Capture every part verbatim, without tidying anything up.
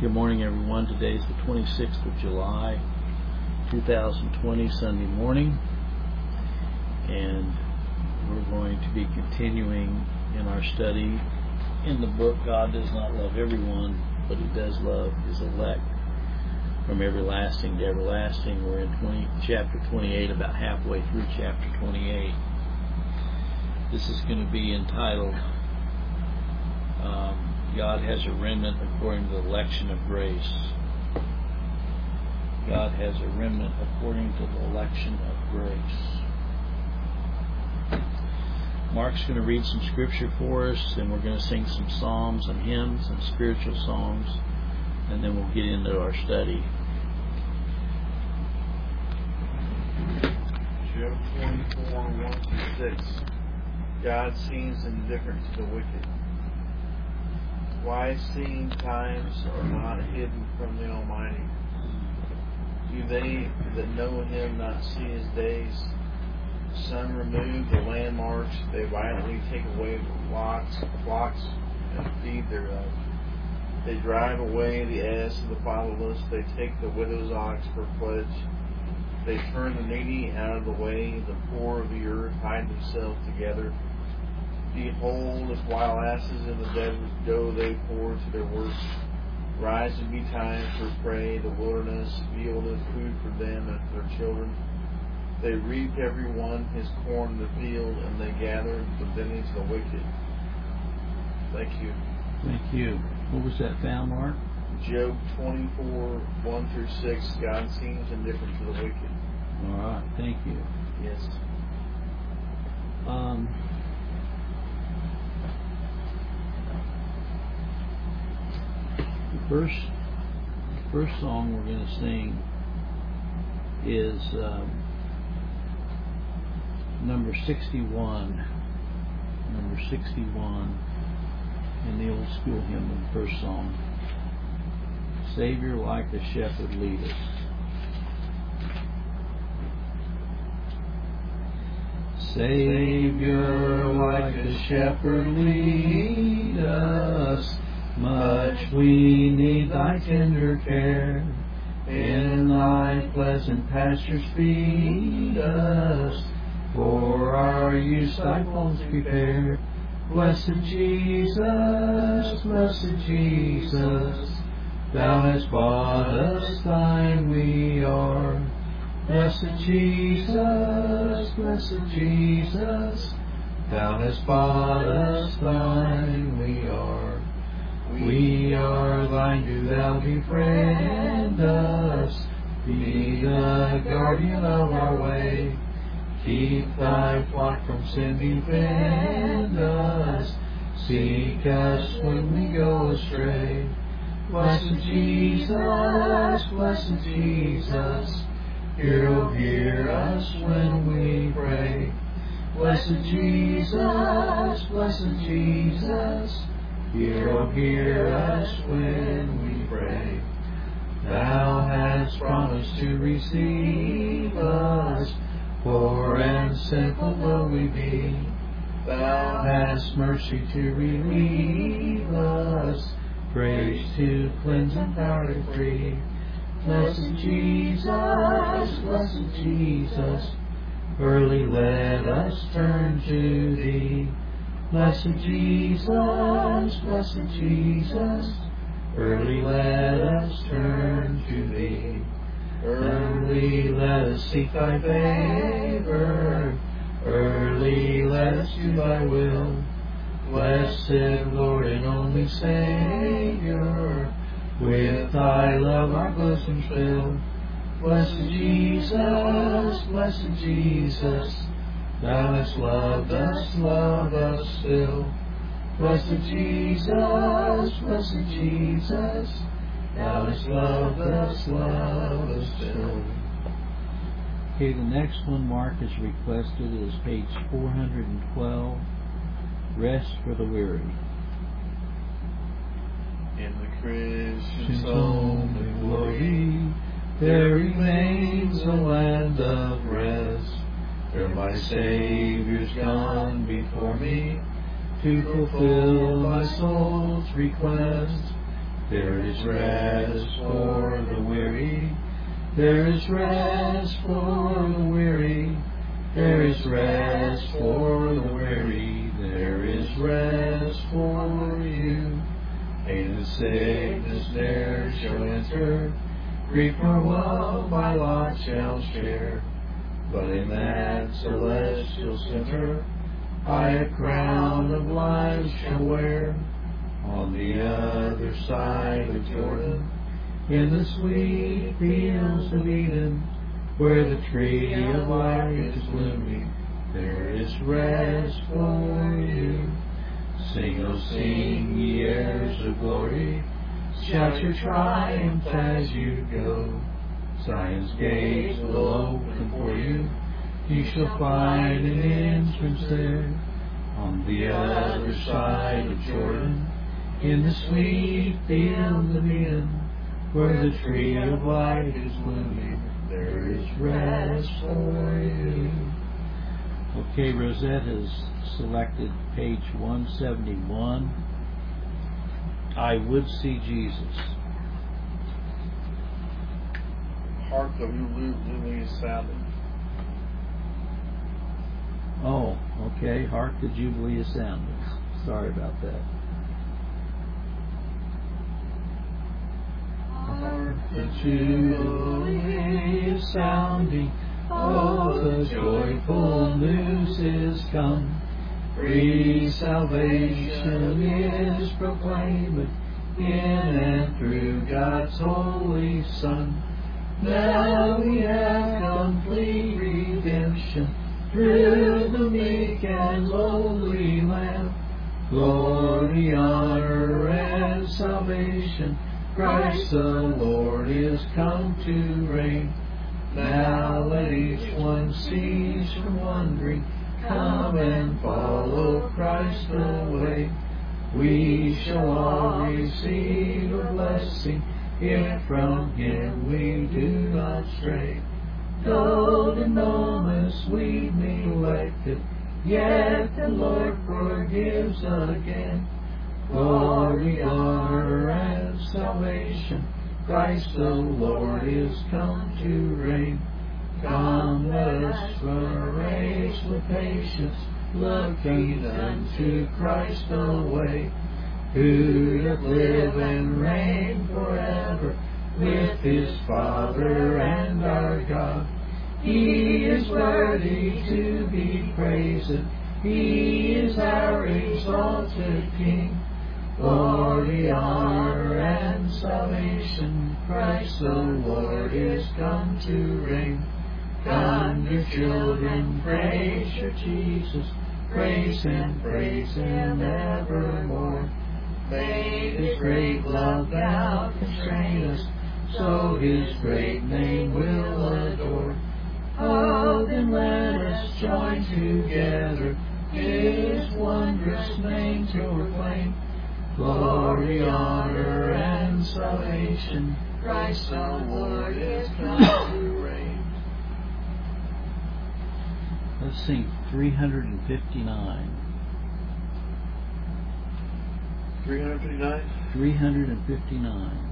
Good morning, everyone. Today is the twenty-sixth of July, two thousand twenty, Sunday morning, and we're going to be continuing in our study in the book God Does Not Love Everyone, but He Does Love His Elect, from everlasting to everlasting. We're in twenty, chapter twenty-eight, about halfway through chapter twenty-eight. This is going to be entitled um, God Has a Remnant According to the Election of Grace. God has a remnant according to the election of grace. Mark's going to read some scripture for us, and we're going to sing some psalms and hymns and spiritual songs, and then we'll get into our study. Job twenty-four, one through six. God seems indifferent to the wicked. Why seem times are not hidden from the Almighty? Do they that know Him not see His days? The sun remove the landmarks, they violently take away the flocks, flocks and feed thereof. They drive away the ass of the fatherless, they take the widow's ox for pledge. They turn the needy out of the way, the poor of the earth hide themselves together. Behold, as wild asses in the desert go they forth to their work. Rise and be time for prey, the wilderness yieldeth food for them and for their children. They reap every one his corn in the field, and they gather the vintage of the wicked. Thank you. Thank you. What was that found, Mark? Job twenty-four, one through six. God seems indifferent to the wicked. All right, thank you. Yes. Um, the first, the first song we're going to sing is um, number sixty-one. Number sixty-one in the old school hymn of the first song. Savior, like a shepherd, lead us. Savior, like a shepherd, lead us. Much we need thy tender care. In thy pleasant pastures feed us. For our use thy folds prepare. Blessed Jesus, blessed Jesus, Thou hast bought us, thine we are. Blessed Jesus, blessed Jesus, Thou hast bought us, thine we are. We are thine, do Thou befriend us, be the guardian of our way. Keep thy flock from sin, defend us, seek us when we go astray. Blessed Jesus, blessed Jesus, hear, oh, hear us when we pray. Blessed Jesus, blessed Jesus, hear, oh, hear us when we pray. Thou hast promised to receive us, poor and sinful though we be. Thou hast mercy to relieve us, grace to cleanse and power to free. Blessed Jesus, blessed Jesus, early let us turn to Thee. Blessed Jesus, blessed Jesus, early let us turn to Thee. Early let us seek Thy favor, early let us do Thy will. Blessed Lord and only Savior, with Thy love our bosoms fill. Blessed Jesus, blessed Jesus, Thou hast loved us, love us still. Blessed Jesus, blessed Jesus, Thou hast loved us, love us still. Okay, the next one Mark has requested is page four hundred twelve, Rest for the Weary. In the Christian's home in glory, there remains a land of rest, where my Saviour's gone before me, to fulfill my soul's request. There is rest for the weary. There is rest for the weary. There is rest for the weary. There is rest for you. Pain and sickness ne'er shall enter. Grief nor woe my lot shall share. But in that celestial center I a crown of life shall wear. On the other side of Jordan, in the sweet fields of Eden, where the tree of life is blooming, there is rest for you. Sing, oh sing, ye heirs of glory, shout your triumph as you go. Zion's gates will open for you, you shall find an entrance there. On the other side of Jordan, in the sweet fields of Eden, where the tree of life is blooming, there is rest for you. Okay, Rosette has selected page one seventy-one. I would see Jesus. Hark the lily is sounding. Oh, okay. Hark the Jubilee is sounding. Sorry about that. Hark the Jubilee is sounding. Oh, the joyful news is come. Free salvation is proclaimed in and through God's holy Son. Now we have complete redemption through the meek and lowly Lamb. Glory, honor, and salvation, Christ the Lord is come to reign. Now let each one cease from wondering, come and follow Christ the way. We shall all receive a blessing, if from Him we do not stray. Golden moments we've neglected, yet the Lord forgives again. Glory, honor, and salvation, Christ the Lord is come to reign. Come, let us raise with patience, looking unto Christ the way, who doth live and reign forever with His Father and our God. He is worthy to be praised. He is our exalted King. Glory, honor, and salvation, Christ the Lord is come to reign. Come, dear children, praise your Jesus, praise Him, praise Him evermore. May His great love now constrain us, so His great name we'll adore. Oh, then let us join together, His wondrous name to proclaim. Glory, honor, and salvation, Christ the Lord is come to reign. Let's sing three hundred fifty-nine. three hundred fifty-nine? three hundred fifty-nine.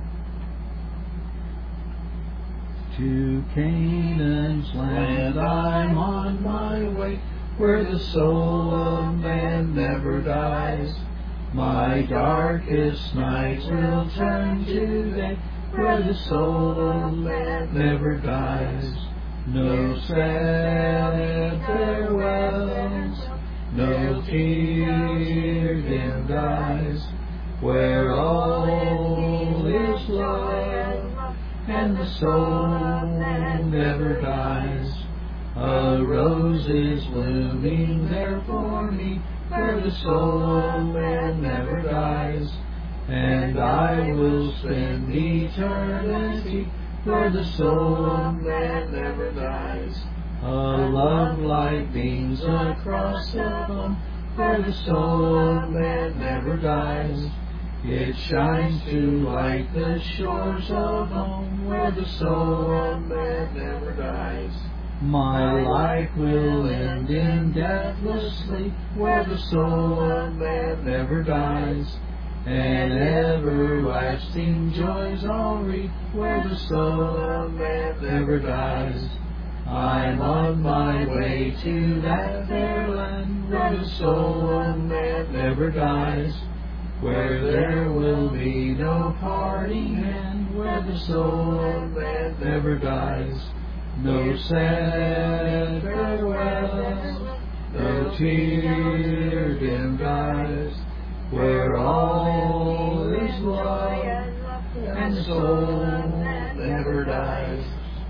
To Canaan's land I'm on my way, where the soul of man never dies. My darkest nights will turn to day, where the soul of man never dies. No sad farewells, no tear dimmed eyes, where all is love, and the soul never dies. A rose is blooming there for me, where the soul of man never dies. And I will spend eternity where the soul of man never dies. A love light beams across the foam, where the soul of man never dies. It shines to light the shores of home, where the soul of man never dies. My life will end in deathless sleep, where the soul of man never dies. And ever everlasting joys all reap, where the soul of man never dies. I'm on my way to that fair land, where the soul of man never dies, where there will be no parting hand, where the soul of man never dies. No sad farewell, no tear dimmed eyes, where all is love and the soul never dies.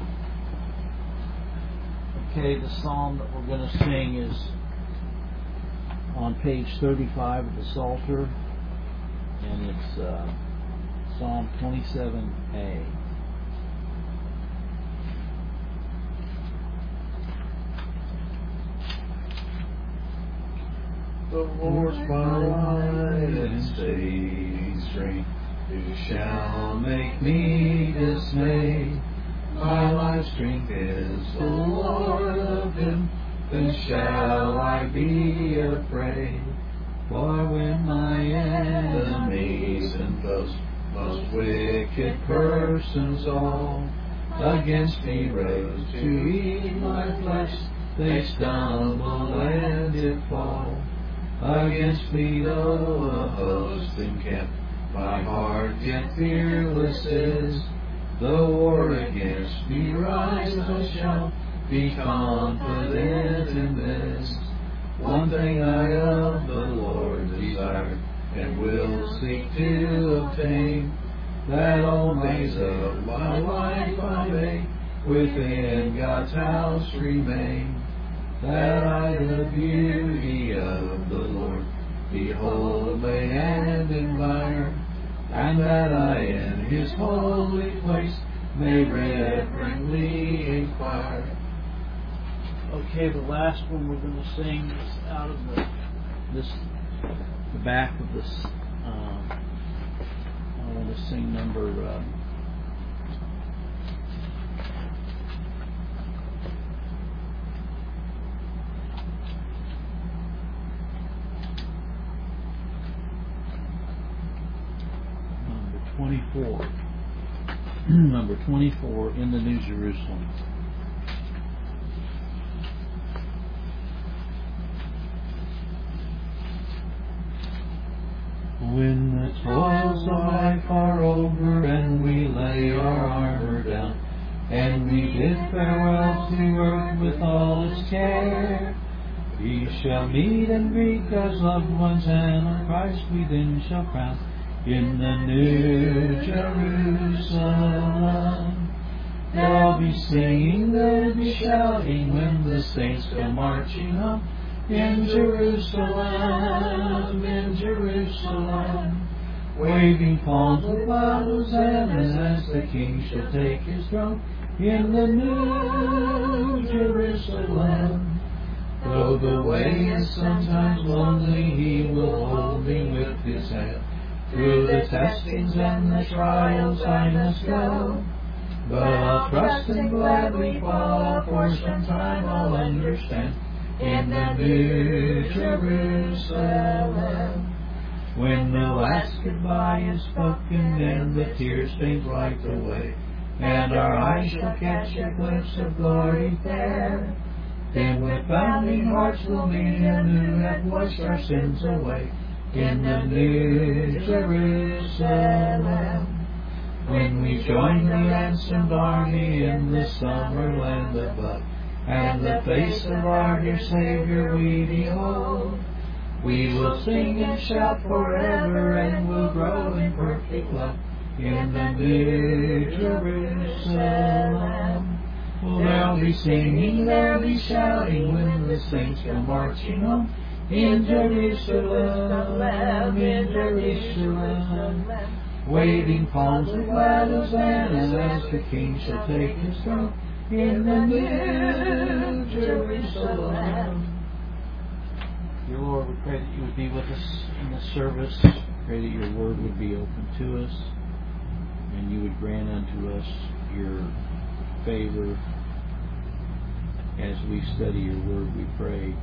Okay, the psalm that we're going to sing is on page thirty-five of the Psalter, and it's uh, Psalm twenty-seven A. The Lord's my light and saving strength. Who shall make me dismay? My life strength is the Lord of Him. Then shall I be afraid? For when my enemies and foes, most wicked persons all, against me rose to eat my flesh, they stumble and did fall. Against me though a host encamp, my heart yet fearless is. The war against me rise, I shall be confident in this. One thing I of the Lord desire, and will seek to obtain, that all days of my life I may within God's house remain. That I the beauty of the Lord behold may and admire, and that I in His holy place may reverently inquire. Okay, the last one we're going to sing is out of the this the back of this. Um, I want to sing number. Uh, twenty-four. Number twenty-four, In the New Jerusalem. When the toils of life are over, and we lay our armor down, and we bid farewell to earth with all its care, we shall meet and greet God's loved ones, and on Christ we then shall crown in the New Jerusalem. There'll be singing, there'll be shouting, when the saints go marching home. In Jerusalem, in Jerusalem, waving palms with loud hosannas as the King shall take His throne. In the New Jerusalem, though the way is sometimes lonely, He will hold me with His hand. Through the testings and the trials I must go, but I'll trust and gladly follow, for some time I'll understand. In the New Jerusalem, when the last goodbye is spoken and the tear stains wiped away, and our eyes shall catch a glimpse of glory fair, then with bounding hearts we'll meet Him who hath washed our sins away. In the New Jerusalem, when we join the ransomed army in the summer land above, and the face of our dear Savior we behold, we will sing and shout forever, and will grow in perfect love. In the New Jerusalem, well, there'll be singing, there'll be shouting, when the saints go marching home. In Jerusalem, in Jerusalem, waving palms with glad hosannas as the King shall take His throne. In the New Jerusalem. Dear Lord, we pray that You would be with us in this service. We pray that Your word would be open to us, and You would grant unto us Your favor as we study Your word, we pray.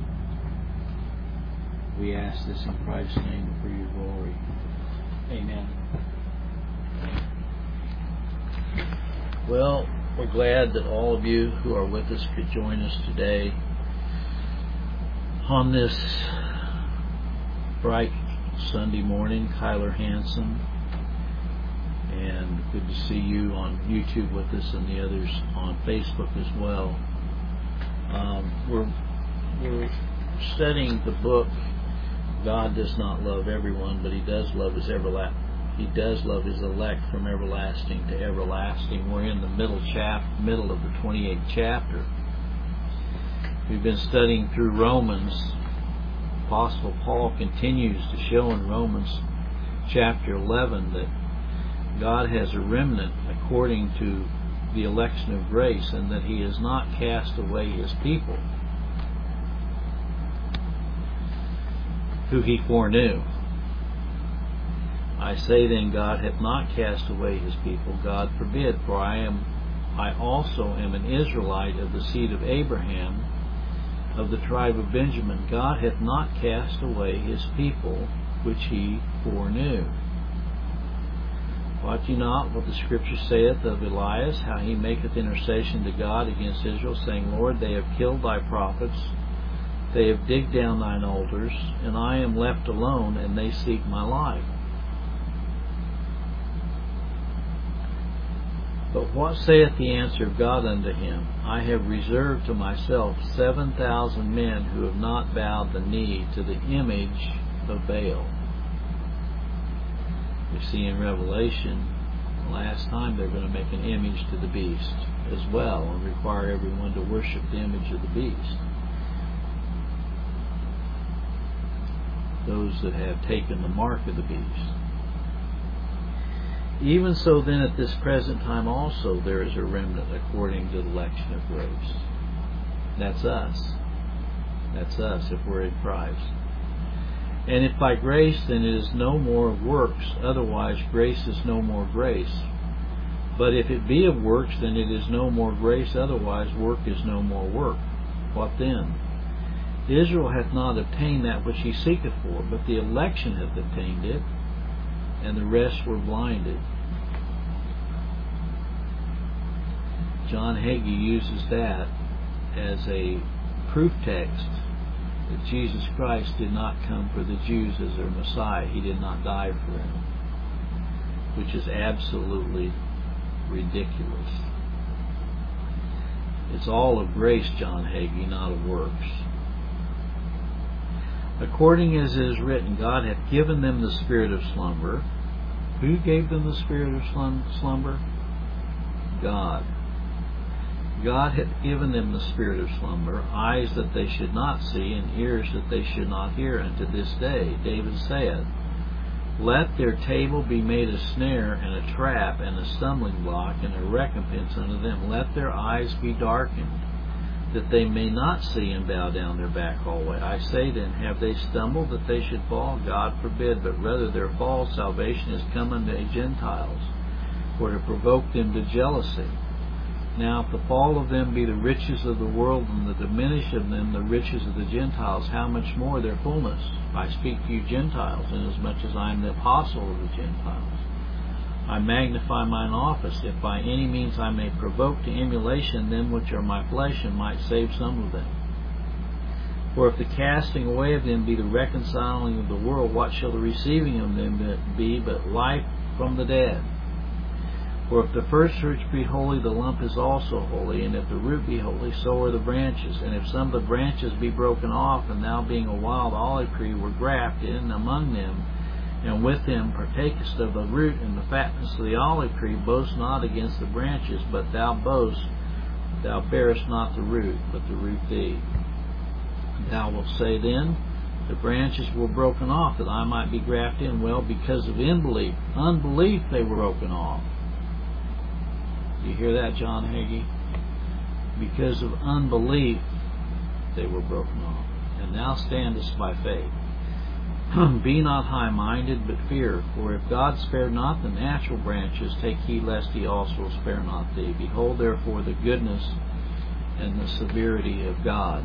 We ask this in Christ's name for Your glory. Amen. Well, we're glad that all of you who are with us could join us today on this bright Sunday morning. Kyler Hansen, and good to see you on YouTube with us and the others on Facebook as well. Um, we're, we're studying the book, God Does Not Love Everyone, but He does love His everlasting. He does love His elect from everlasting to everlasting. We're in the middle chap, middle of the twenty-eighth chapter. We've been studying through Romans. Apostle Paul continues to show in Romans chapter eleven that God has a remnant according to the election of grace, and that He has not cast away His people who He foreknew. I say then, God hath not cast away His people. God forbid, for I am, I also am an Israelite of the seed of Abraham, of the tribe of Benjamin. God hath not cast away His people, which He foreknew. Wot ye not what the Scripture saith of Elias, how he maketh intercession to God against Israel, saying, Lord, they have killed thy prophets, they have digged down thine altars, and I am left alone, and they seek my life. But what saith the answer of God unto him? I have reserved to myself seven thousand men who have not bowed the knee to the image of Baal. We see in Revelation, last time they're going to make an image to the beast as well, and require everyone to worship the image of the beast. Those that have taken the mark of the beast. Even so then at this present time also there is a remnant according to the election of grace. That's us. That's us if we're in Christ. And if by grace, then it is no more of works, otherwise grace is no more grace. But if it be of works, then it is no more grace, otherwise work is no more work. What then? Israel hath not obtained that which he seeketh for, but the election hath obtained it, and the rest were blinded. John Hagee uses that as a proof text that Jesus Christ did not come for the Jews as their Messiah. He did not die for them, which is absolutely ridiculous. It's all of grace, John Hagee, not of works. According as it is written, God hath given them the spirit of slumber. Who gave them the spirit of slumber? God. God hath given them the spirit of slumber, eyes that they should not see, and ears that they should not hear unto this day. David saith, Let their table be made a snare, and a trap, and a stumbling block, and a recompense unto them. Let their eyes be darkened, that they may not see, and bow down their back always. I say then, have they stumbled that they should fall? God forbid, but rather their fall salvation is come unto Gentiles, for to provoke them to jealousy. Now if the fall of them be the riches of the world, and the diminish of them the riches of the Gentiles, how much more their fullness? I speak to you Gentiles, inasmuch as I am the apostle of the Gentiles. I magnify mine office, if by any means I may provoke to emulation them which are my flesh, and might save some of them. For if the casting away of them be the reconciling of the world, what shall the receiving of them be but life from the dead? For if the first fruits be holy, the lump is also holy, and if the root be holy, so are the branches. And if some of the branches be broken off, and thou being a wild olive tree were grafted in among them, and with them partakest of the root and the fatness of the olive tree, boast not against the branches, but thou boast, thou bearest not the root, but the root thee. Thou wilt say then, the branches were broken off, that I might be grafted in. Well, because of unbelief, unbelief they were broken off. You hear that, John Hagee? Because of unbelief, they were broken off. And thou standest by faith. Be not high-minded, but fear. For if God spared not the natural branches, take heed lest He also spare not thee. Behold, therefore, the goodness and the severity of God.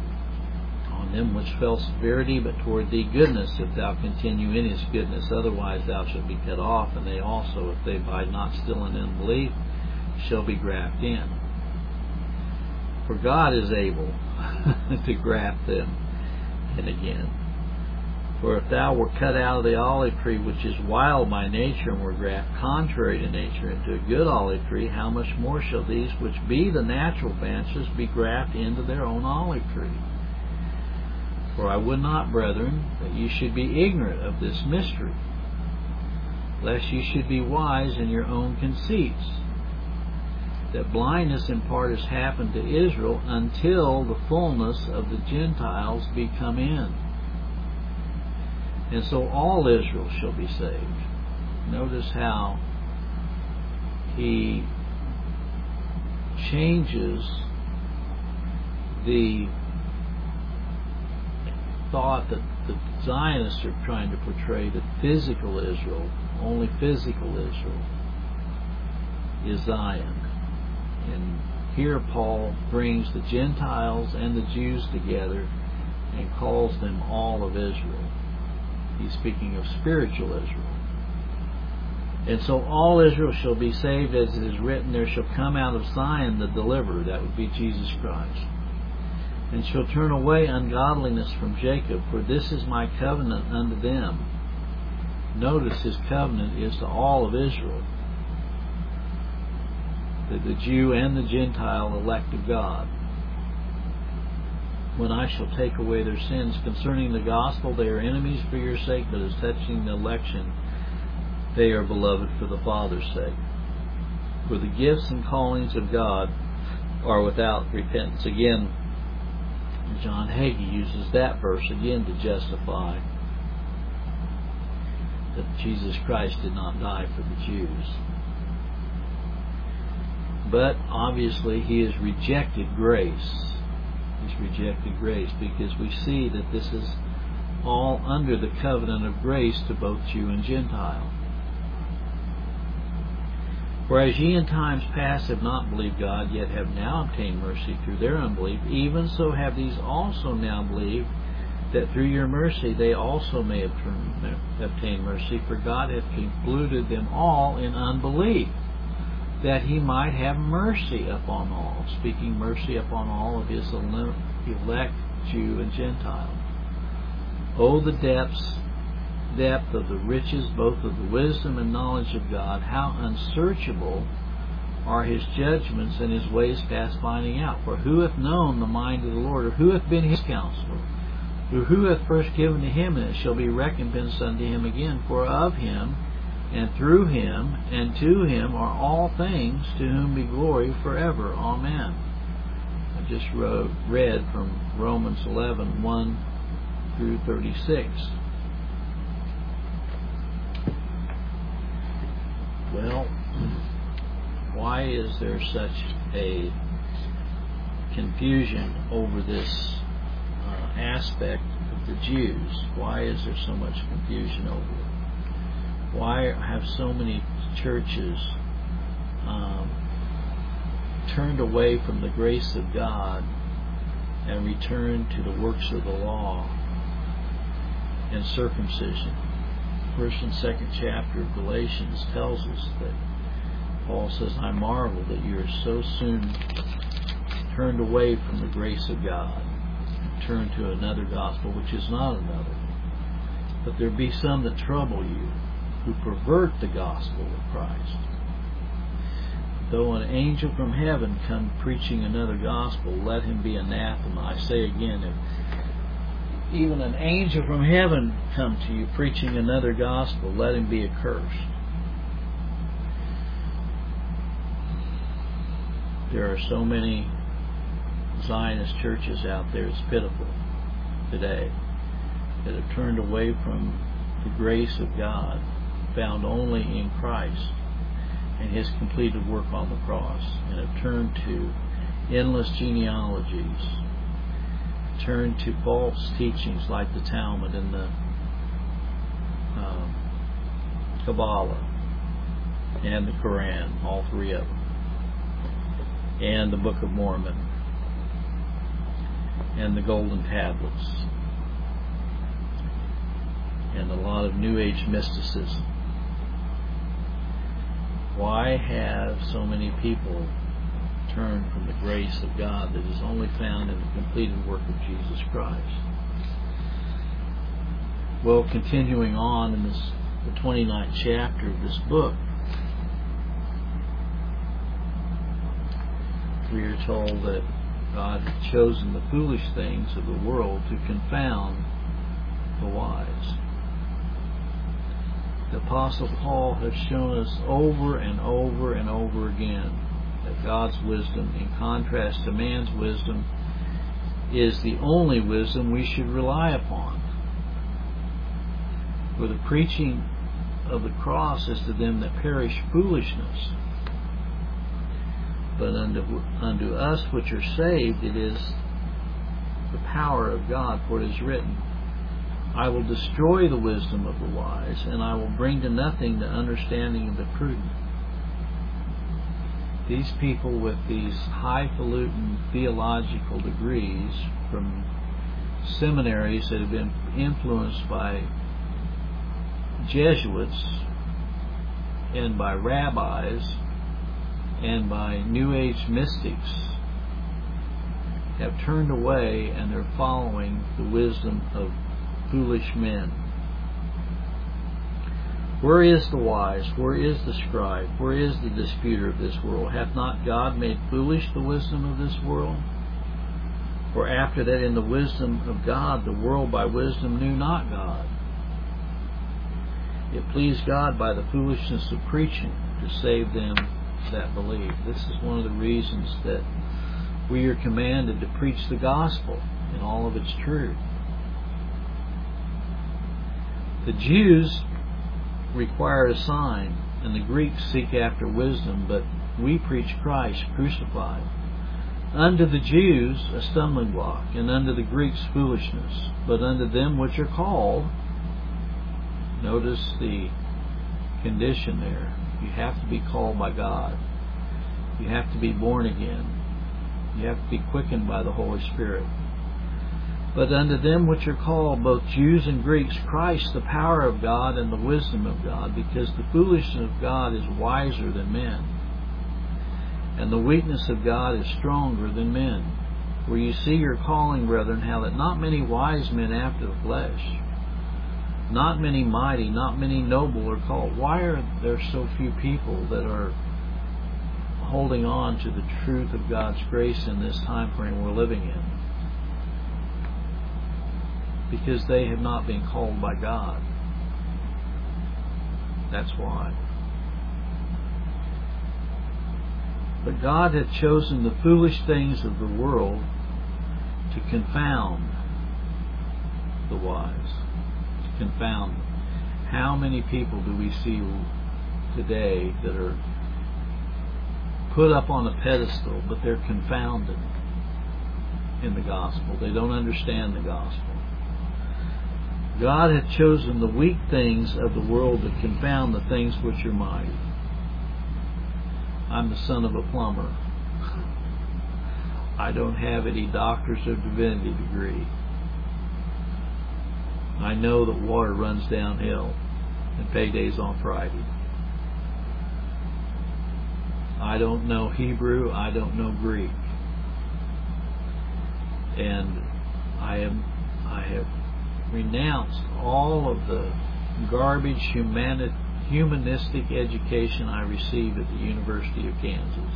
On them which fell severity, but toward thee goodness, if thou continue in His goodness. Otherwise thou shalt be cut off, and they also, if they abide not still in unbelief, shall be grafted in. For God is able to graft them in again. For if thou were cut out of the olive tree, which is wild by nature, and were grafted contrary to nature into a good olive tree, how much more shall these which be the natural branches be grafted into their own olive tree? For I would not, brethren, that you should be ignorant of this mystery, lest you should be wise in your own conceits, that blindness in part has happened to Israel until the fullness of the Gentiles be come in. And so all Israel shall be saved. Notice how he changes the thought that the Zionists are trying to portray, that physical Israel, only physical Israel, is Zion. And here Paul brings the Gentiles and the Jews together and calls them all of Israel. He's speaking of spiritual Israel. And so all Israel shall be saved, as it is written, there shall come out of Zion the deliverer, that would be Jesus Christ, and shall turn away ungodliness from Jacob, for this is my covenant unto them. Notice his covenant is to all of Israel, that the Jew and the Gentile elect of God. When I shall take away their sins. Concerning the gospel, they are enemies for your sake, but as touching the election, they are beloved for the Father's sake. For the gifts and callings of God are without repentance. Again, John Hagee uses that verse again to justify that Jesus Christ did not die for the Jews. But obviously he has rejected grace. He's rejected grace because we see that this is all under the covenant of grace to both Jew and Gentile. For as ye in times past have not believed God, yet have now obtained mercy through their unbelief, even so have these also now believed, that through your mercy they also may obtain mercy. For God hath concluded them all in unbelief, that he might have mercy upon all, speaking mercy upon all of his elect, Jew and Gentile. Oh, the depths, depth of the riches, both of the wisdom and knowledge of God, how unsearchable are his judgments and his ways past finding out. For who hath known the mind of the Lord, or who hath been his counselor, or who hath first given to him, and it shall be recompensed unto him again? For of him, and through him, and to him are all things, to whom be glory forever. Amen. I just wrote, read from Romans eleven, one through thirty-six. Well, why is there such a confusion over this uh, aspect of the Jews? Why is there so much confusion over it? Why have so many churches um, turned away from the grace of God and returned to the works of the law and circumcision? First and second chapter of Galatians tells us that Paul says, I marvel that you are so soon turned away from the grace of God and turned to another gospel, which is not another. But there be some that trouble you, who pervert the gospel of Christ. Though an angel from heaven come preaching another gospel, let him be anathema. I say again, if even an angel from heaven come to you preaching another gospel, let him be accursed. There are so many Zionist churches out there, it's pitiful today, that have turned away from the grace of God, found only in Christ and his completed work on the cross, and have turned to endless genealogies, turned to false teachings like the Talmud and the um, Kabbalah and the Quran, all three of them, and the Book of Mormon and the Golden Tablets and a lot of New Age mysticism. Why have so many people turned from the grace of God that is only found in the completed work of Jesus Christ? Well, continuing on in this, the twenty-ninth chapter of this book, we are told that God had chosen the foolish things of the world to confound the wise. The Apostle Paul has shown us over and over and over again that God's wisdom, in contrast to man's wisdom, is the only wisdom we should rely upon. For the preaching of the cross is to them that perish foolishness, but unto, unto us which are saved it is the power of God. For it is written, I will destroy the wisdom of the wise, and I will bring to nothing the understanding of the prudent. These people with these highfalutin theological degrees from seminaries that have been influenced by Jesuits and by rabbis and by New Age mystics have turned away, and they're following the wisdom of foolish men. Where is the wise? Where is the scribe? Where is the disputer of this world? Hath not God made foolish the wisdom of this world? For after that in the wisdom of God the world by wisdom knew not God. It pleased God by the foolishness of preaching to save them that believe. This is one of the reasons that we are commanded to preach the gospel in all of its truth. The Jews require a sign, and the Greeks seek after wisdom, but we preach Christ crucified. Unto the Jews a stumbling block, and unto the Greeks foolishness, but unto them which are called, notice the condition there. You have to be called by God. You have to be born again. You have to be quickened by the Holy Spirit. But unto them which are called, both Jews and Greeks, Christ, the power of God and the wisdom of God, because the foolishness of God is wiser than men, and the weakness of God is stronger than men. For you see your calling, brethren, how that not many wise men after the flesh, not many mighty, not many noble are called. Why are there so few people that are holding on to the truth of God's grace in this time frame we're living in? Because they have not been called by God. That's why. But God hath chosen the foolish things of the world to confound the wise. Confound them. How many people do we see today that are put up on a pedestal, but they're confounded in the gospel? They don't understand the gospel. God hath chosen the weak things of the world to confound the things which are mighty. I'm the son of a plumber. I don't have any doctor's or divinity degree. I know that water runs downhill and payday's on Friday. I don't know Hebrew. I don't know Greek. And I am, I have renounced all of the garbage humani- humanistic education I received at the University of Kansas.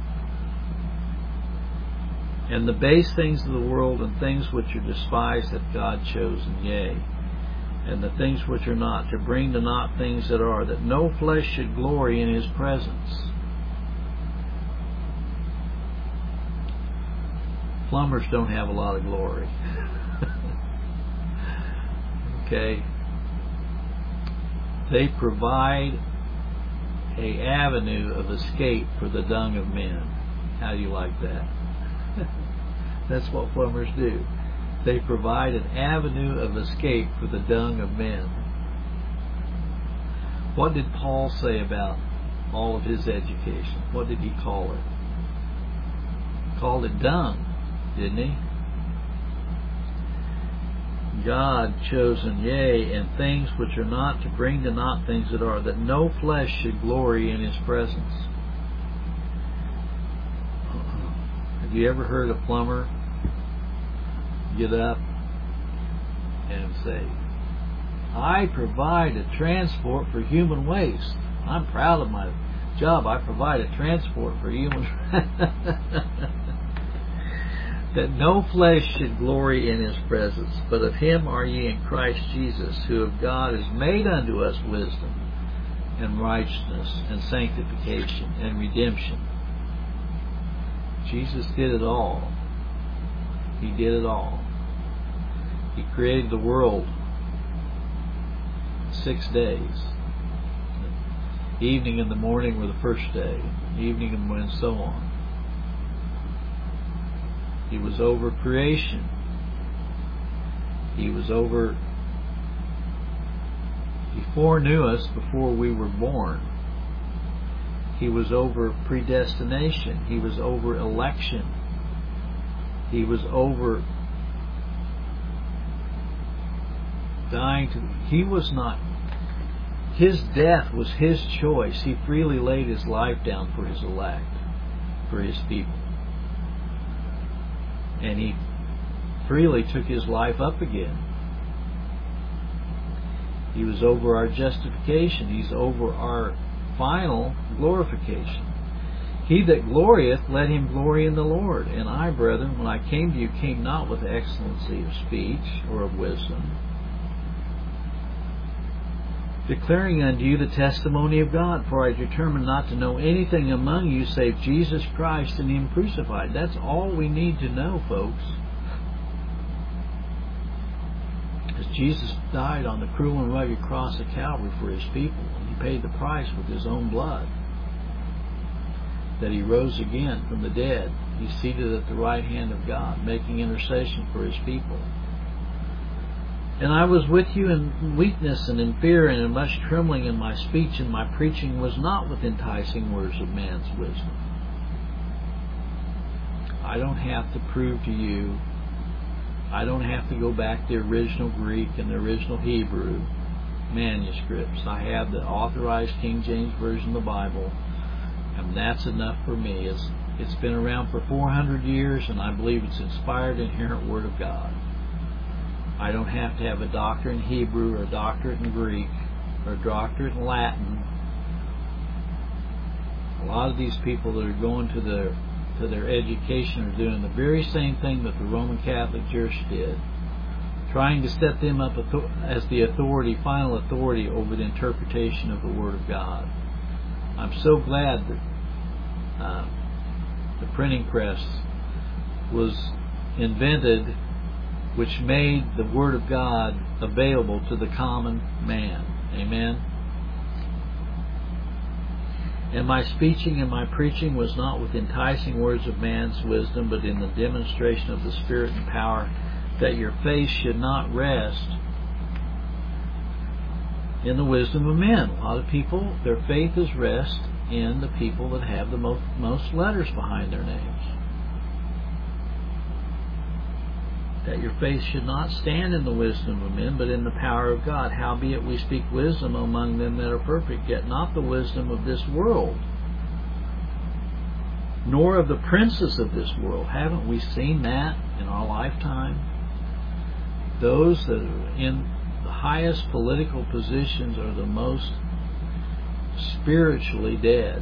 And the base things of the world and things which are despised hath God chosen, yea, and the things which are not, to bring to naught things that are, that no flesh should glory in His presence. Plumbers don't have a lot of glory. Okay? They provide a avenue of escape for the dung of men. How do you like that? That's what plumbers do. They provide an avenue of escape for the dung of men. What did Paul say about all of his education? What did he call it? He called it dung, didn't he? God chosen, yea, and things which are not, to bring to naught things that are, that no flesh should glory in His presence. Have you ever heard a plumber get up and say, I provide a transport for human waste. I'm proud of my job. I provide a transport for human that no flesh should glory in His presence, but of Him are ye in Christ Jesus, who of God is made unto us wisdom and righteousness and sanctification and redemption. Jesus did it all. He did it all. He created the world in six days. The evening and the morning were the first day. The evening and the morning, and so on. He was over creation. He was over... He foreknew us before we were born. He was over predestination. He was over election. He was over dying to... He was not... His death was His choice. He freely laid His life down for His elect, for His people. And He freely took His life up again. He was over our justification. He's over our final glorification. He that glorieth, let him glory in the Lord. And I, brethren, when I came to you, came not with excellency of speech or of wisdom, declaring unto you the testimony of God. For I determined not to know anything among you save Jesus Christ and Him crucified. That's all we need to know, folks. Because Jesus died on the cruel and rugged cross of Calvary for His people. And He paid the price with His own blood. That He rose again from the dead. He's seated at the right hand of God, making intercession for His people. And I was with you in weakness and in fear and in much trembling, and my speech and my preaching was not with enticing words of man's wisdom. I don't have to prove to you, I don't have to go back to the original Greek and the original Hebrew manuscripts. I have the authorized King James Version of the Bible, and that's enough for me. It's, it's been around for four hundred years, and I believe it's inspired, inerrant Word of God. I don't have to have a doctorate in Hebrew or a doctorate in Greek or a doctorate in Latin. A lot of these people that are going to their to their education are doing the very same thing that the Roman Catholic Church did, trying to set them up as the authority, final authority over the interpretation of the Word of God. I'm so glad that uh, the printing press was invented, which made the Word of God available to the common man. Amen? And my speaking and my preaching was not with enticing words of man's wisdom, but in the demonstration of the Spirit and power, that your faith should not rest in the wisdom of men. A lot of people, their faith is rest in the people that have the most, most letters behind their names. That your faith should not stand in the wisdom of men, but in the power of God. Howbeit we speak wisdom among them that are perfect, yet not the wisdom of this world, nor of the princes of this world. Haven't we seen that in our lifetime? Those that are in the highest political positions are the most spiritually dead.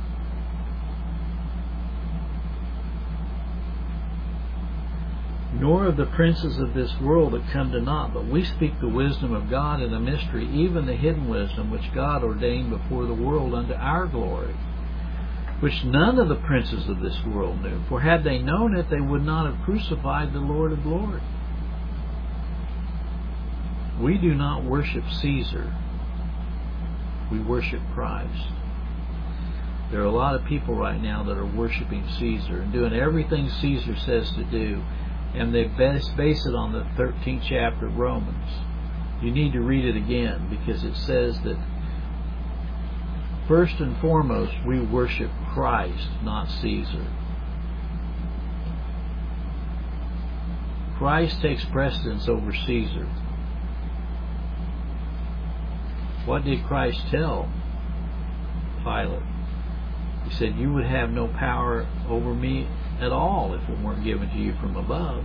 Nor of the princes of this world that come to naught, but we speak the wisdom of God in a mystery, even the hidden wisdom which God ordained before the world unto our glory, which none of the princes of this world knew. For had they known it, they would not have crucified the Lord of glory. We do not worship Caesar. We worship Christ. There are a lot of people right now that are worshiping Caesar and doing everything Caesar says to do, and they base, base it on the thirteenth chapter of Romans. You need to read it again, because it says that first and foremost we worship Christ, not Caesar. Christ takes precedence over Caesar. What did Christ tell Pilate? He said, you would have no power over me at all if it weren't given to you from above.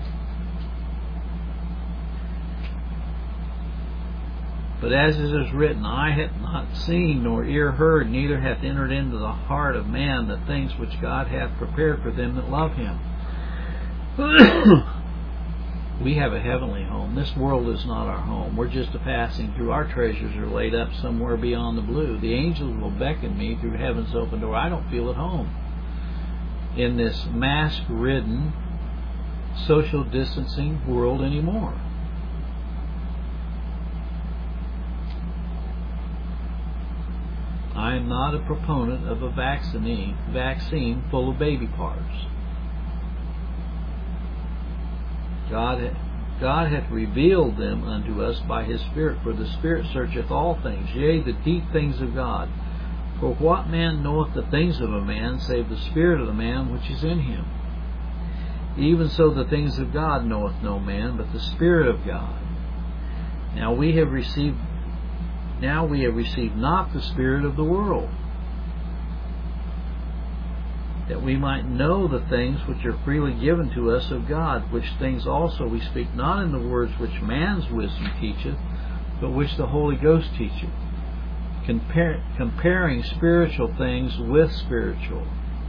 But as it is written, eye hath not seen, nor ear heard, neither hath entered into the heart of man the things which God hath prepared for them that love Him. We have a heavenly home. This world is not our home. We're just a passing through. Our treasures are laid up somewhere beyond the blue. The angels will beckon me through heaven's open door. I don't feel at home in this mask-ridden, social distancing world anymore. I am not a proponent of a vaccine, vaccine full of baby parts. God, God hath revealed them unto us by His Spirit, for the Spirit searcheth all things, yea, the deep things of God. For what man knoweth the things of a man, save the Spirit of the man which is in him? Even so the things of God knoweth no man, but the Spirit of God. Now we have received Now we have received not the spirit of the world, that we might know the things which are freely given to us of God, which things also we speak not in the words which man's wisdom teacheth, but which the Holy Ghost teacheth, compar- comparing spiritual things with spiritual.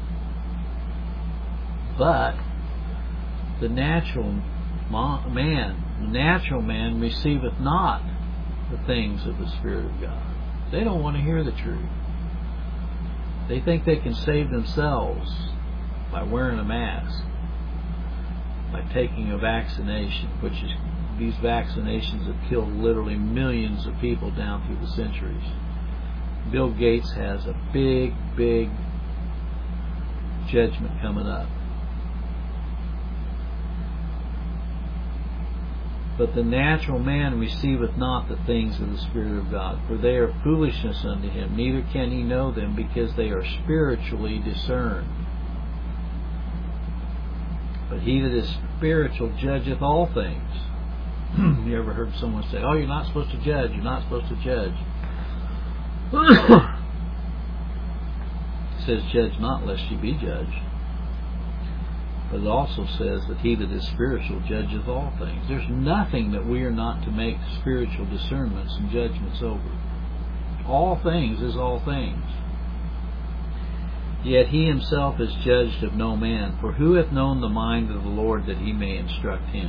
But the natural man, the natural man receiveth not the things of the Spirit of God. They don't want to hear the truth. They think they can save themselves by wearing a mask, by taking a vaccination, which is, these vaccinations have killed literally millions of people down through the centuries. Bill Gates has a big, big judgment coming up. But the natural man receiveth not the things of the Spirit of God, for they are foolishness unto him, neither can he know them, because they are spiritually discerned. But he that is spiritual judgeth all things. You ever heard someone say, oh, you're not supposed to judge, you're not supposed to judge. It says, judge not lest ye be judged. But it also says that he that is spiritual judgeth all things. There's nothing that we are not to make spiritual discernments and judgments over. All things is all things. Yet he himself is judged of no man. For who hath known the mind of the Lord that he may instruct him?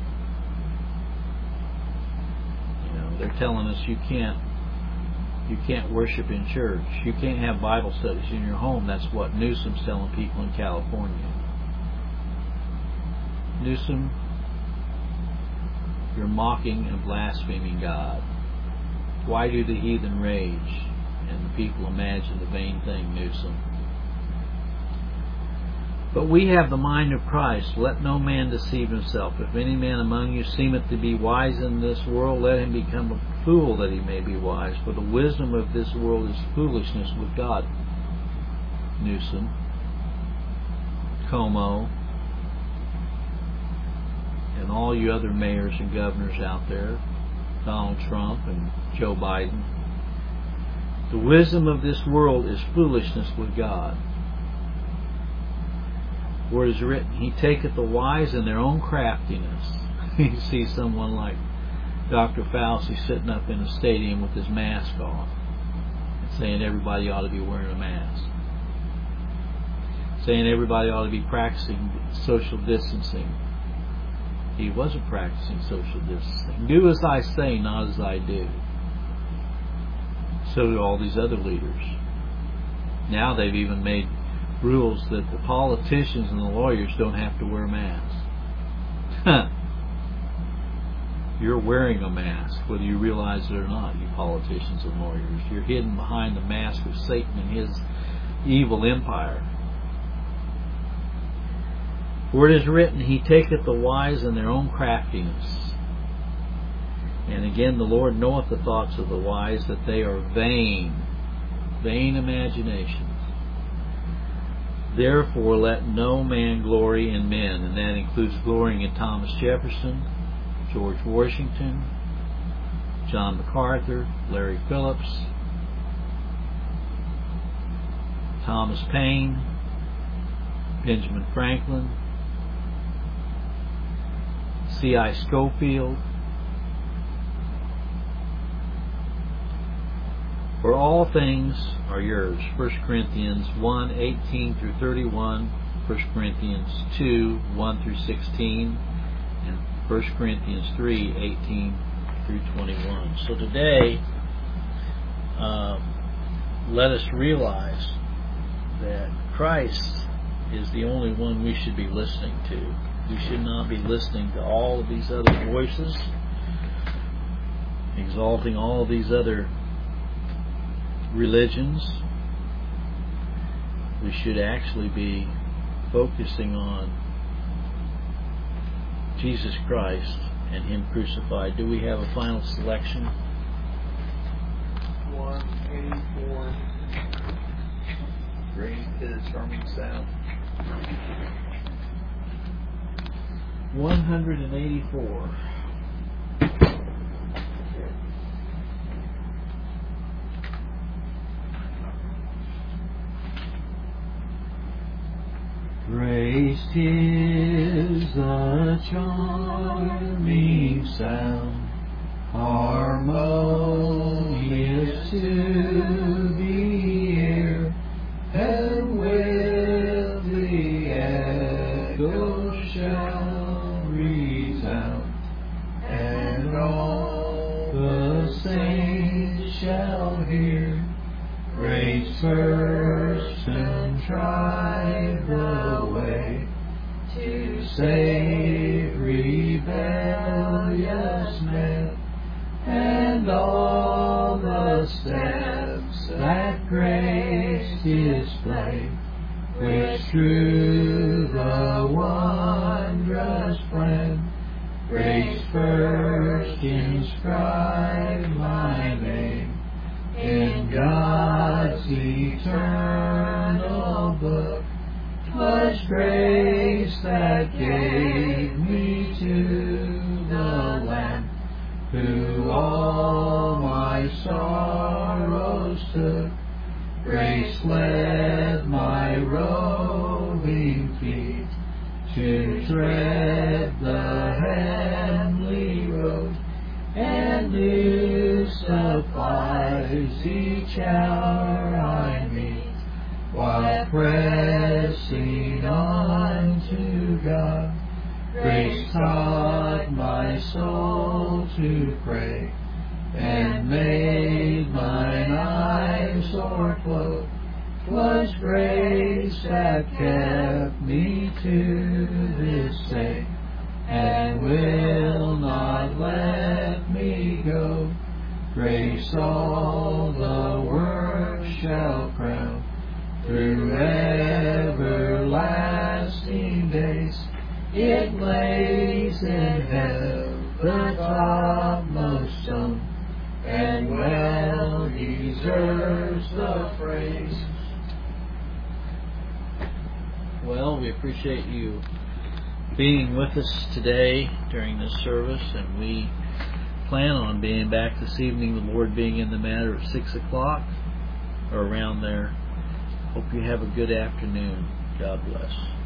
You know, they're telling us you can't you can't worship in church. You can't have Bible studies in your home. That's what Newsom's telling people in California. Newsom, you're mocking and blaspheming God. Why do the heathen rage and the people imagine the vain thing, Newsom? But we have the mind of Christ. Let no man deceive himself. If any man among you seemeth to be wise in this world, let him become a fool that he may be wise. For the wisdom of this world is foolishness with God. Newsom, Como, and all you other mayors and governors out there, Donald Trump and Joe Biden. The wisdom of this world is foolishness with God. For it is written, He taketh the wise in their own craftiness. You see someone like Doctor Fauci sitting up in a stadium with his mask on and saying everybody ought to be wearing a mask. Saying everybody ought to be practicing social distancing. He wasn't practicing social distancing. Do as I say, not as I do. So do all these other leaders. Now they've even made rules that the politicians and the lawyers don't have to wear masks. You're wearing a mask, whether you realize it or not, you politicians and lawyers. You're hidden behind the mask of Satan and his evil empire. For it is written, He taketh the wise in their own craftiness. And again, the Lord knoweth the thoughts of the wise, that they are vain, vain imaginations. Therefore let no man glory in men, and that includes glorying in Thomas Jefferson, George Washington, John MacArthur, Larry Phillips, Thomas Paine, Benjamin Franklin, C I Scofield. For all things are yours. First Corinthians one, eighteen through thirty-one, First Corinthians two, one through sixteen, and First Corinthians three, eighteen through twenty-one. So today, um, let us realize that Christ is the only one we should be listening to. We should not be listening to all of these other voices, exalting all of these other religions. We should actually be focusing on Jesus Christ and Him crucified. Do we have a final selection? one eighty-four. Green Kids Harmony Sound. one hundred eighty-four. Grace is a charming sound, harmonious to the ear, and with the echo shall resound, and all the saints shall hear. Grace first and tried the way to save rebellious men, and all the steps that grace displayed, which through the wondrous plan, grace first inscribed my name in God's eternal book. 'Twas grace that gave me to the Lamb, who all my sorrows took. Grace led my roving feet to tread the heavenly road, and new supplies each hour I meet, while pressing on to God. Grace taught my soul to pray, and made mine eyes o'erflow. 'Twas grace that kept me to this day, and will not let me go. Grace all the world shall crown, through everlasting days. It lays in heaven the topmost stone, and well deserves the praise. Well, we appreciate you being with us today during this service, and we plan on being back this evening, the Lord being in the matter at six o'clock or around there. Hope you have a good afternoon. God bless.